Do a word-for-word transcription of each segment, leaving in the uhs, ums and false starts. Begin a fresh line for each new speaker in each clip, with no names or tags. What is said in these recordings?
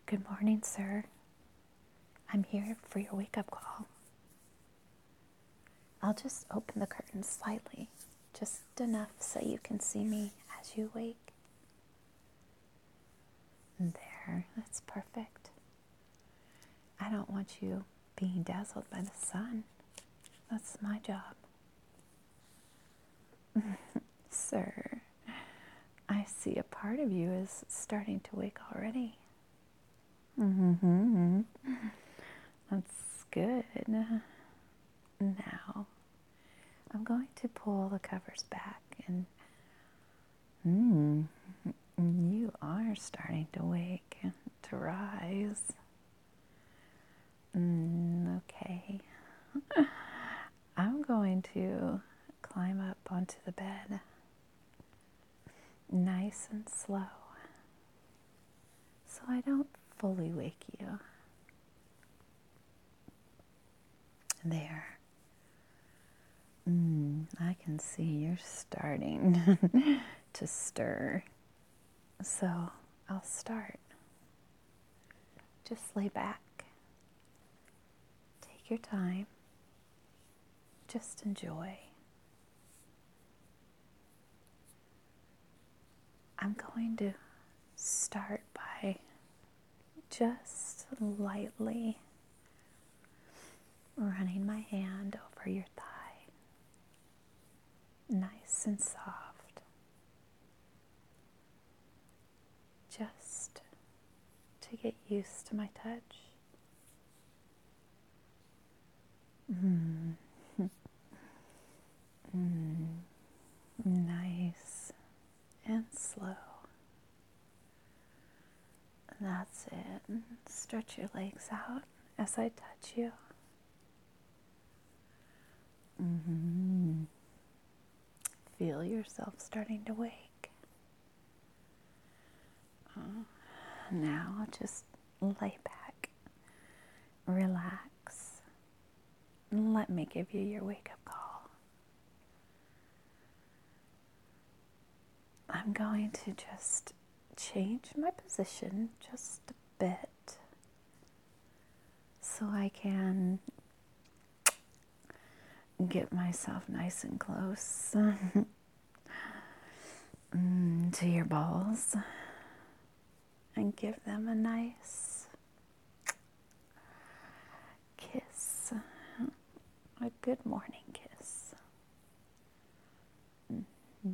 Good morning, sir. I'm here for your wake-up call. I'll just open the curtains slightly, just enough so you can see me as you wake. There, that's perfect. I don't want you being dazzled by the sun. That's my job. Sir, I see a part of you is starting to wake already. Mm-hmm. That's good. Now, I'm going to pull the covers back and mm, you are starting to wake, to rise. Mm, okay. I'm going to climb up onto the bed, nice and slow, so I don't fully wake you. There. Mm, I can see you're starting to stir. So I'll start. Just lay back. Take your time. Just enjoy. I'm going to start by just lightly running my hand over your thigh, nice and soft, just to get used to my touch. Mm. Mm. Nice and slow. That's it. Stretch your legs out as I touch you. Mm-hmm. Feel yourself starting to wake. Uh, now just lay back, relax, and let me give you your wake-up call. I'm going to just change my position just a bit so I can get myself nice and close mm, to your balls and give them a nice kiss, a good morning kiss. Mm-hmm.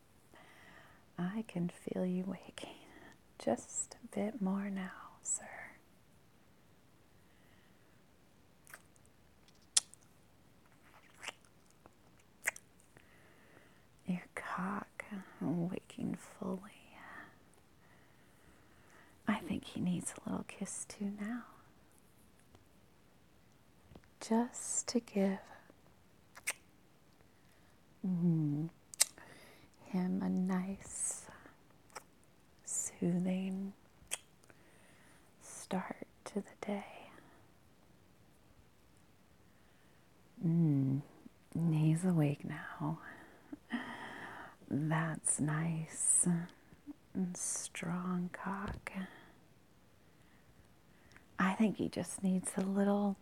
I can feel you waking just a bit more now, sir. Your cock waking fully. I think he needs a little kiss too now. Just to give mm, him a nice, soothing start to the day. Mm, he's awake now. That's nice and strong cock. I think he just needs a little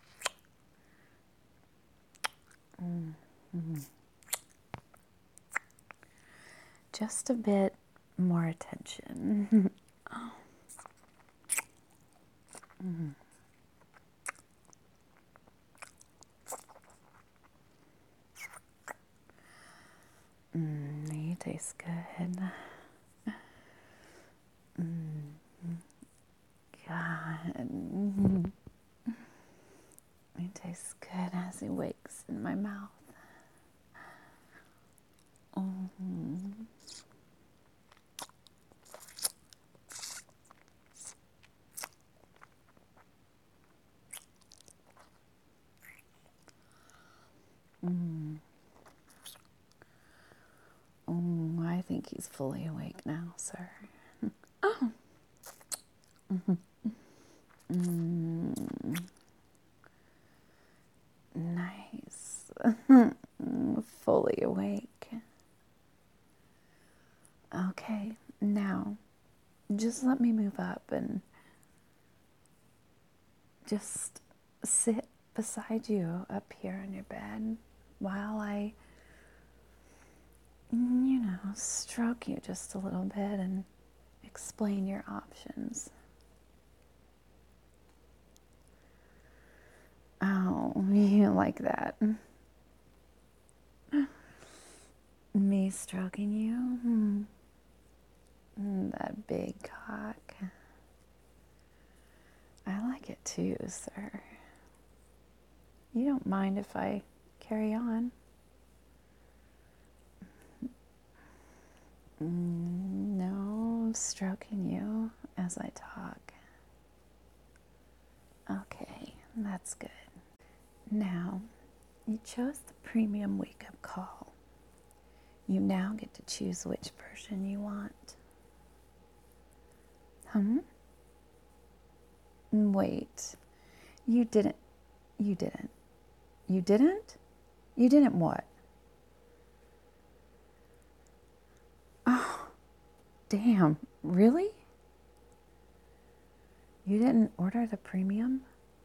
mm, mm, just a bit more attention. mm. Mm, you taste good. Mm. God. Mm. It tastes good as he wakes in my mouth. Mm-hmm. Mm. Oh, I think he's fully awake now, sir. Oh. Mm-hmm. Mm. Nice. Fully awake. Okay, now just let me move up and just sit beside you up here on your bed while I, you know, stroke you just a little bit and explain your options. Oh, you like that? Me stroking you? Hmm. That big cock. I like it too, sir. You don't mind if I carry on? No, stroking you as I talk. Okay, that's good. Now, you chose the premium wake-up call. You now get to choose which version you want. Hmm? Wait. You didn't. You didn't. You didn't? You didn't what? Oh, damn. Really? You didn't order the premium?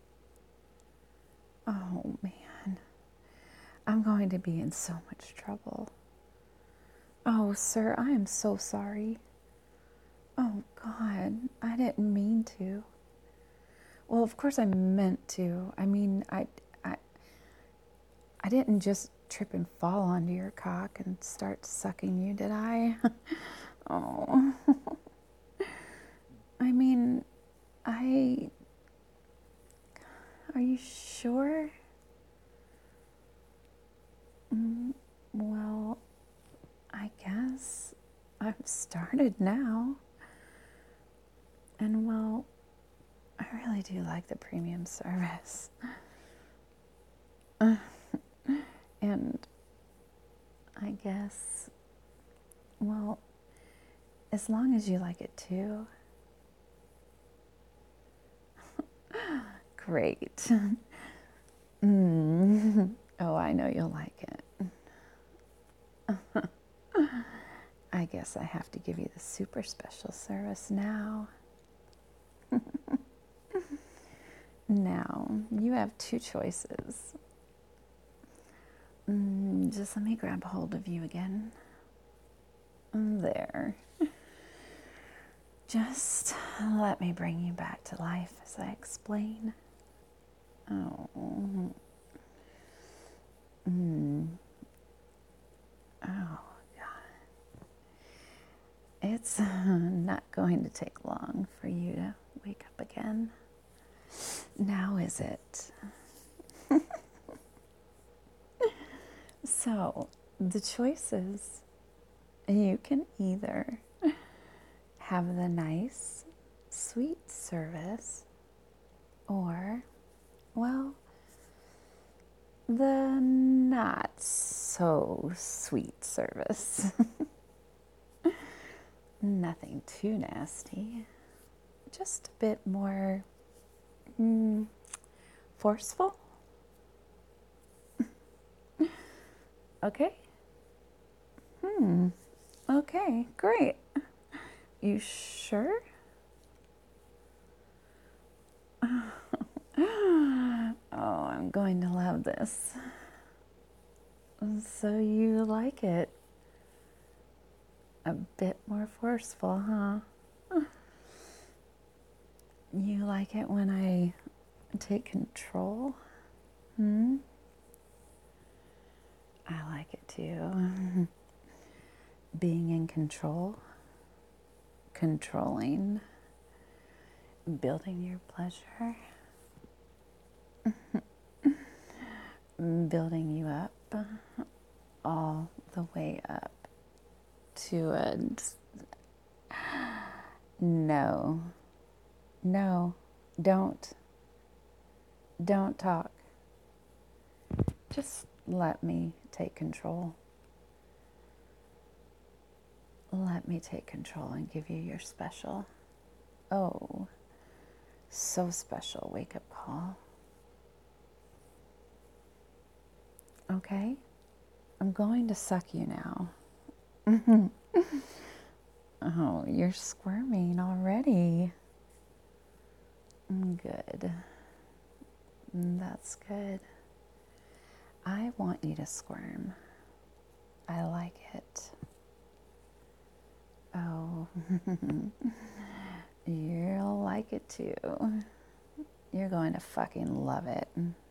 Oh, man. I'm going to be in so much trouble. Oh, sir, I am so sorry. Oh, God, I didn't mean to. Well, of course I meant to. I mean, I, I, I didn't just trip and fall onto your cock and start sucking you, did I? Oh. I mean, I... Are you sure? Mm, well, I guess I've started now. And, well, I really do like the premium service. Uh, and I guess, well, as long as you like it too. Great. Mm. Oh, I know you'll like it. I guess I have to give you the super special service now. Now, you have two choices. Mm, just let me grab hold of you again. There. Just let me bring you back to life as I explain. Oh. Mm. Oh, God. It's uh, not going to take long for you to wake up again. Now is it? So, the choices, you can either have the nice, sweet service, or, well, the not so sweet service. Nothing too nasty, just a bit more mm, forceful. Okay? Hmm. Okay, great. You sure? Oh, I'm going to love this. So you like it a bit more forceful, huh? You like it when I take control? Hmm? I like it too. Being in control, controlling, building your pleasure, building you up, all the way up to a no, no, don't, don't talk. Just let me take control. Let me take control and give you your special, oh, so special wake-up call. Okay? I'm going to suck you now. Oh, you're squirming already. Good. Mm, that's good. I want you to squirm. I like it. Oh, you'll like it too. You're going to fucking love it.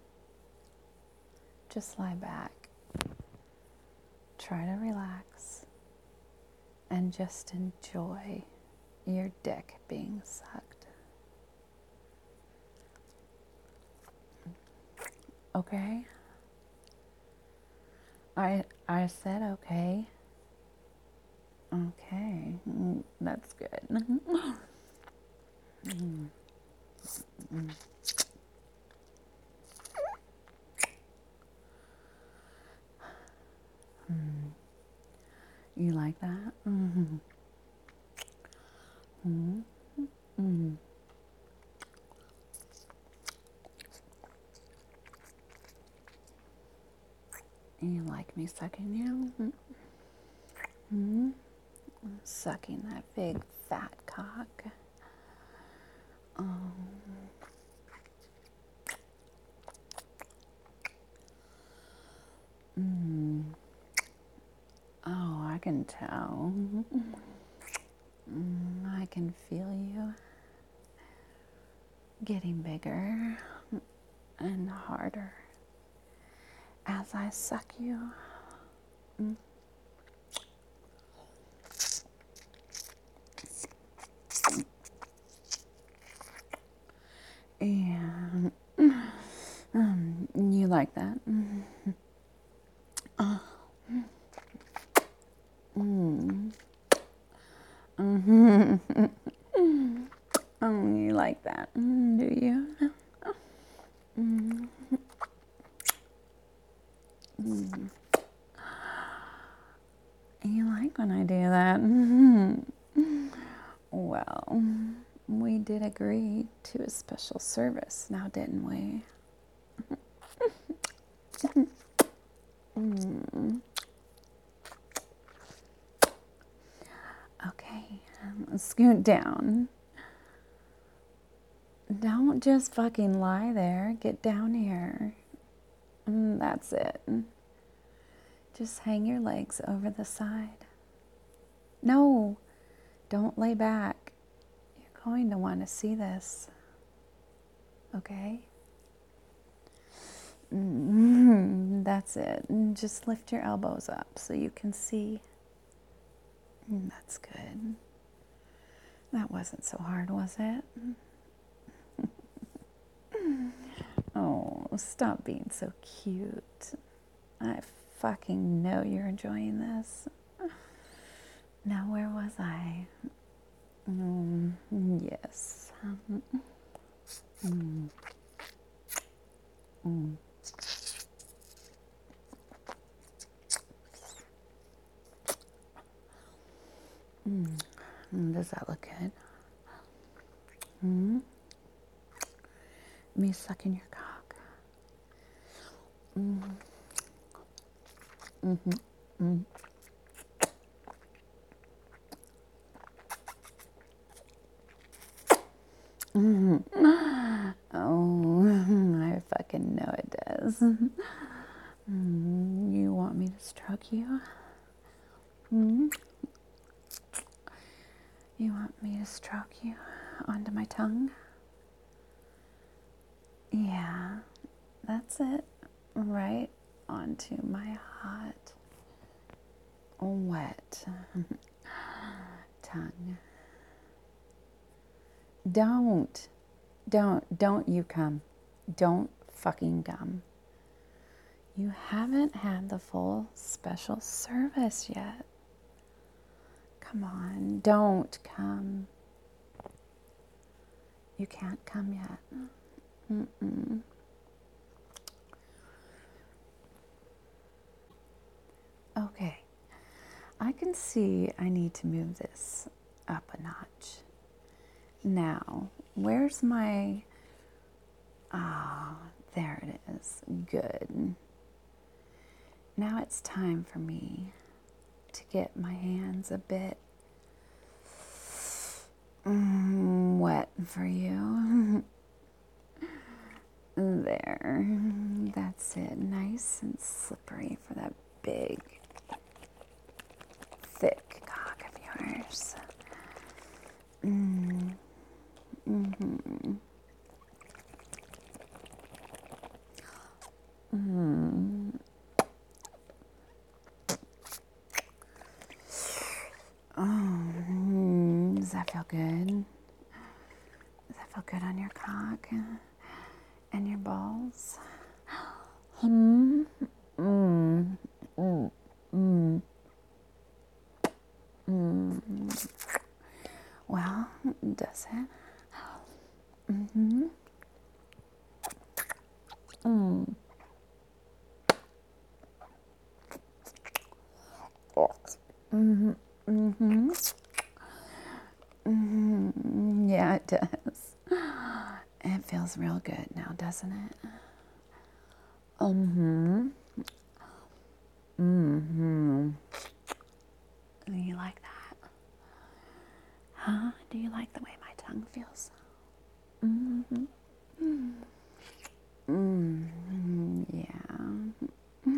Just lie back. Try to relax. And just enjoy your dick being sucked. Okay? I I said okay. Okay. Mm, that's good. mm. Mm. Mm. You like that? Mm-hmm. Mm-hmm. Mm-hmm. You like me sucking you? Mm-hmm. Sucking that big fat cock. Um, mm. Oh, I can tell. Mm, I can feel you getting bigger and harder as I suck you. Mm. And um, you like that? Mm. Uh, mm. Mm-hmm. Oh, you like that? Mm, do you? Mm. Mm. You like when I do that? Mm-hmm. Well, we did agree to a special service now, didn't we? Mm. Okay, um, scoot down. Don't just fucking lie there. Get down here. Mm, that's it. Just hang your legs over the side. No, don't lay back. You're going to want to see this. Okay? Mm, that's it. Just lift your elbows up so you can see. Mm, that's good. That wasn't so hard, was it? Oh, stop being so cute. I fucking know you're enjoying this. Now, where was I? Mm, yes. Mm, mm. Mm. Does that look good? Mm. Me sucking your cock. Mm. Mm-hmm. Mm. Mm-hmm. Oh, I fucking know it does. Mm, you want me to stroke you? Mm? You want me to stroke you onto my tongue? Yeah, that's it. Right onto my hot, wet tongue. Don't, don't, don't you come. Don't fucking come. You haven't had the full special service yet. Come on, don't come. You can't come yet. Mm-mm. Okay, I can see I need to move this up a notch. Now, where's my... Ah, oh, there it is. Good. Now it's time for me to get my hands a bit mm, wet for you. There. That's it. Nice and slippery for that big, thick cock of yours. Mm. Mm-hmm. Mm. Oh, does that feel good? Does that feel good on your cock and your balls? Hmm. Mm. Mm. Mm. Mm. Well, does it? Mm-hmm. Mm. Mm-hmm. Mm-hmm. Mm-hmm. Yeah, it does. It feels real good now, doesn't it? Mm-hmm. Mm-hmm. Do you like that? Huh? Do you like the way my tongue feels? Mm-hmm. Mm-hmm. Yeah.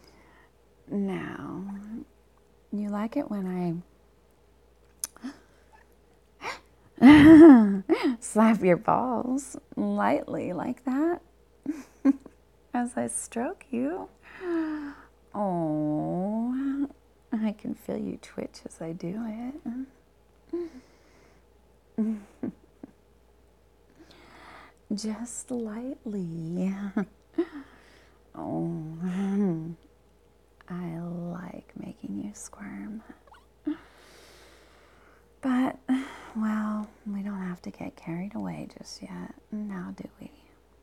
Now, you like it when I slap your balls lightly like that as I stroke you? Oh, I can feel you twitch as I do it. Just lightly. Oh, I like making you squirm. But, well, we don't have to get carried away just yet, now do we?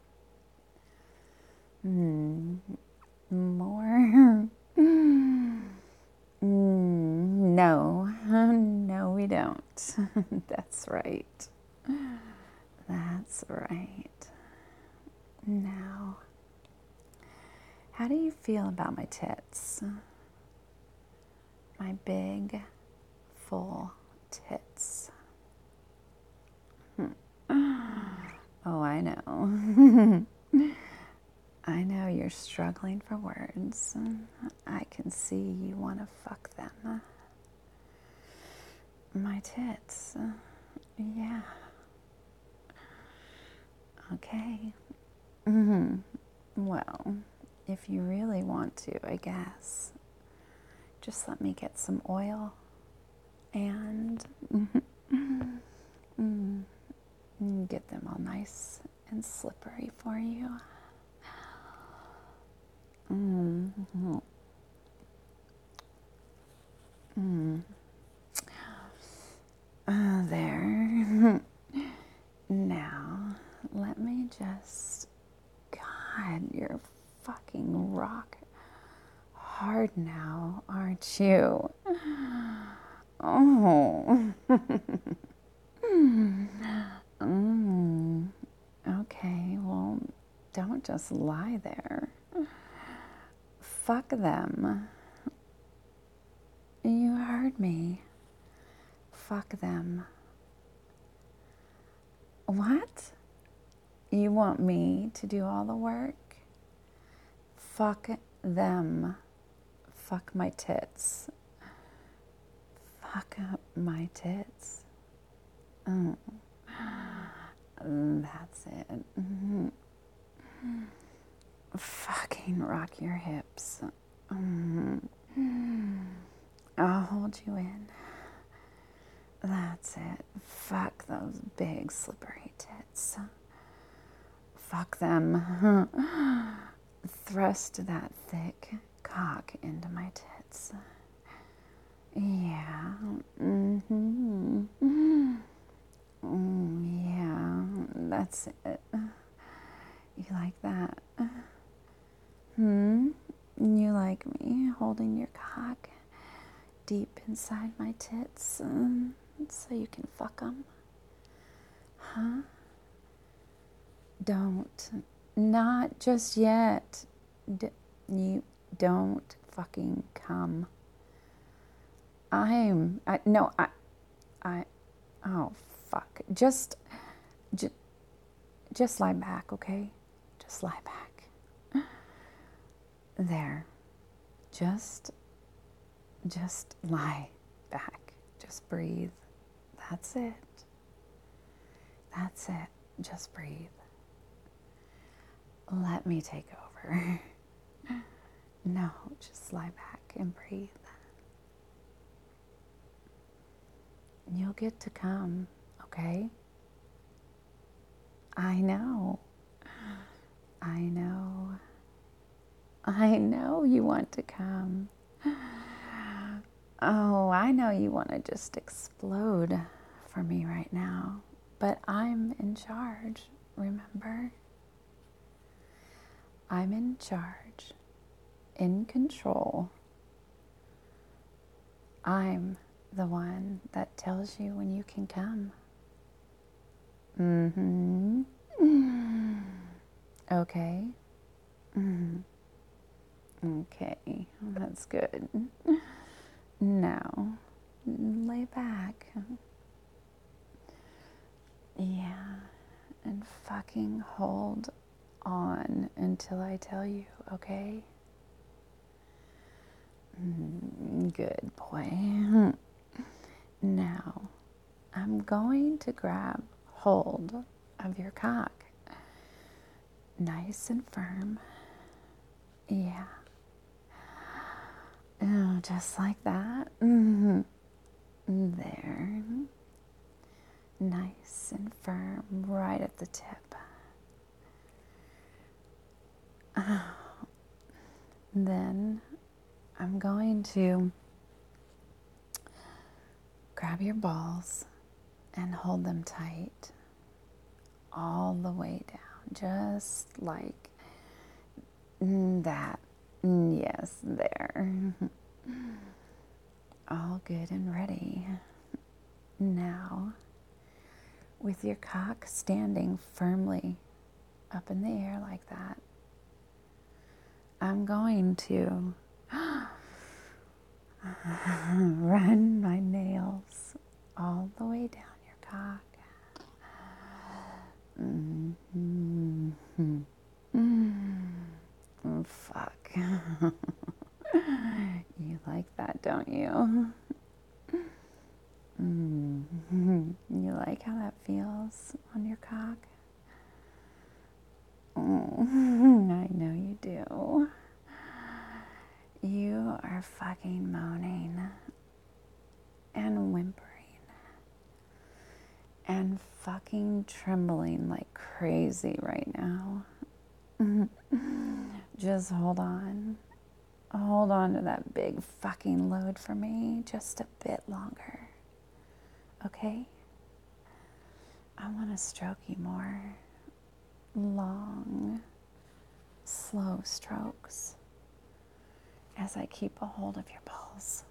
Hmm. More? Mm, no, no, we don't. That's right. That's right. Now, how do you feel about my tits? My big, full tits. Oh, I know. I know you're struggling for words. I can see you want to fuck them. My tits. Yeah. Okay. Mm-hmm. Well, if you really want to, I guess, just let me get some oil and mm, get them all nice and slippery for you. Mm-hmm. Mm. Uh, there. Now, let me just... God, you're fucking rock hard now, aren't you? Oh. mm. Okay, well, don't just lie there. Fuck them. You heard me. Fuck them. What? You want me to do all the work? Fuck them. Fuck my tits. Fuck up my tits. Oh. That's it. Mm-hmm. Fucking rock your hips. Mm-hmm. I'll hold you in. That's it. Fuck those big slippery tits. Fuck them. Thrust that thick cock into my tits. Yeah. Mm-hmm. Mm, yeah. That's it. You like that? Hmm? You like me holding your cock deep inside my tits um, so you can fuck them? Huh? Don't. Not just yet. D- you don't fucking come. I'm... I, no, I... I... Oh, fuck. Just... Just, just lie back, okay? just lie back. There. Just, just lie back. Just breathe. That's it. That's it. Just breathe. Let me take over. No, just lie back and breathe. You'll get to come, okay? I know. I know. I know you want to come. Oh, I know you want to just explode for me right now. But I'm in charge, remember? I'm in charge, in control. I'm the one that tells you when you can come. Mm-hmm. Okay. Mm-hmm. Okay, that's good. Now, lay back. Yeah, and fucking hold on until I tell you, okay? Mm, good boy. Now, I'm going to grab hold of your cock. Nice and firm. Yeah. Oh, just like that. Mm-hmm. There. Nice and firm, right at the tip. Oh. Then I'm going to grab your balls and hold them tight all the way down, just like that. Yes, there. All good and ready. Now, with your cock standing firmly up in the air like that, I'm going to run my nails all the way down your cock. Mm-hmm. Mm-hmm. Fuck. You like that, don't you? Mm-hmm. You like how that feels on your cock? Mm-hmm. I know you do. You are fucking moaning and whimpering and fucking trembling like crazy right now. Just hold on. Hold on to that big fucking load for me just a bit longer. Okay? I want to stroke you more. Long, slow strokes as I keep a hold of your balls.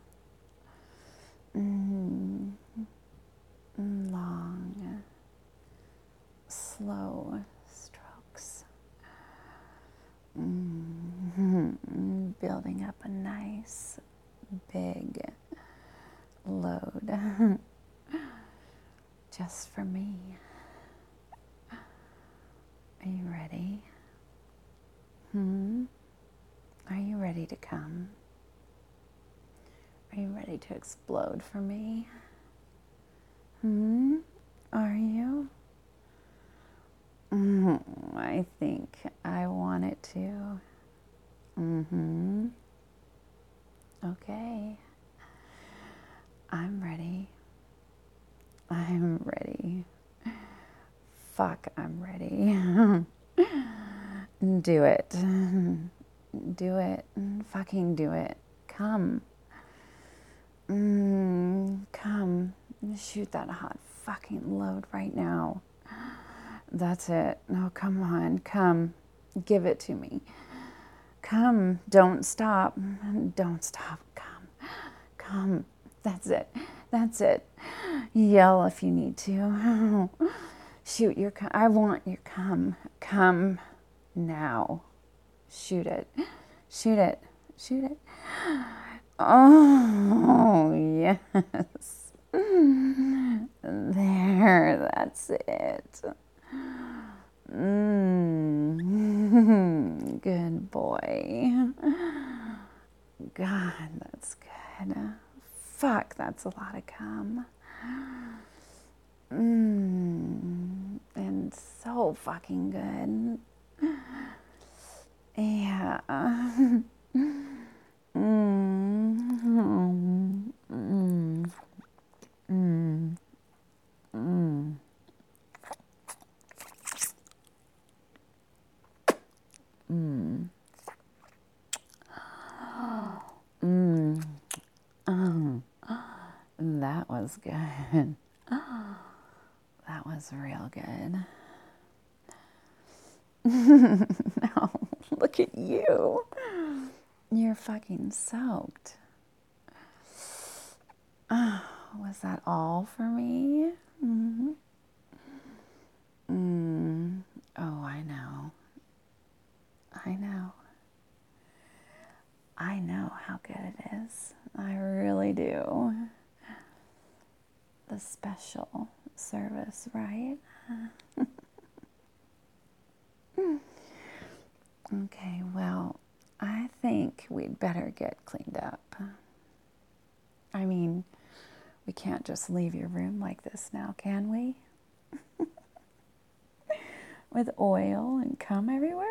Mm. Long, slow strokes. Mm. Building up a nice, big load just for me. Are you ready? Hmm? Are you ready to come? Are you ready to explode for me? Hmm? Are you? Mm, I think I want it to. Mm-hmm. Okay. I'm ready. I'm ready. Fuck, I'm ready. Do it. Do it. Fucking do it. Come. Mm, come. Shoot that hot fucking load right now. That's it. No, come on. Come. Give it to me. Come. Don't stop. Don't stop. Come. Come. That's it. That's it. Yell if you need to. Shoot your cum. I want your cum. Come now. Shoot it. Shoot it. Shoot it. Oh, yes. There, that's it. Mm. Good boy. God, that's good. Fuck, that's a lot of cum. Mmm. And so fucking good. Yeah. Mm. Mm. Mm. Mm. Mm. Mm. Mm. That was good. That was real good. No, look at you. You're fucking soaked. Oh, was that all for me? Mm-hmm. Mm. Oh, I know. I know. I know how good it is. I really do. The special service, right? Okay, well, I think we'd better get cleaned up. I mean, we can't just leave your room like this now, can we? With oil and cum everywhere?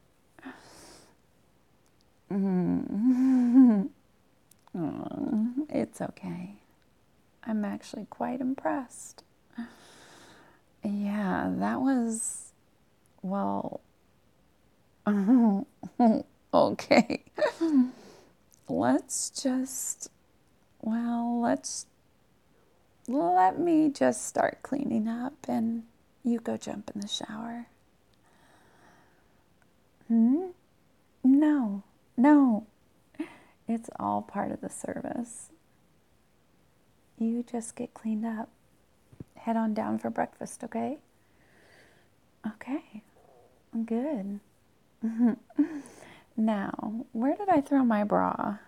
Mm-hmm. Oh, it's okay. I'm actually quite impressed. Yeah, that was, well, okay. Let's just, well, let's, let me just start cleaning up and you go jump in the shower. Hmm? No, no. It's all part of the service. You just get cleaned up. Head on down for breakfast, okay? Okay, good. Now, where did I throw my bra?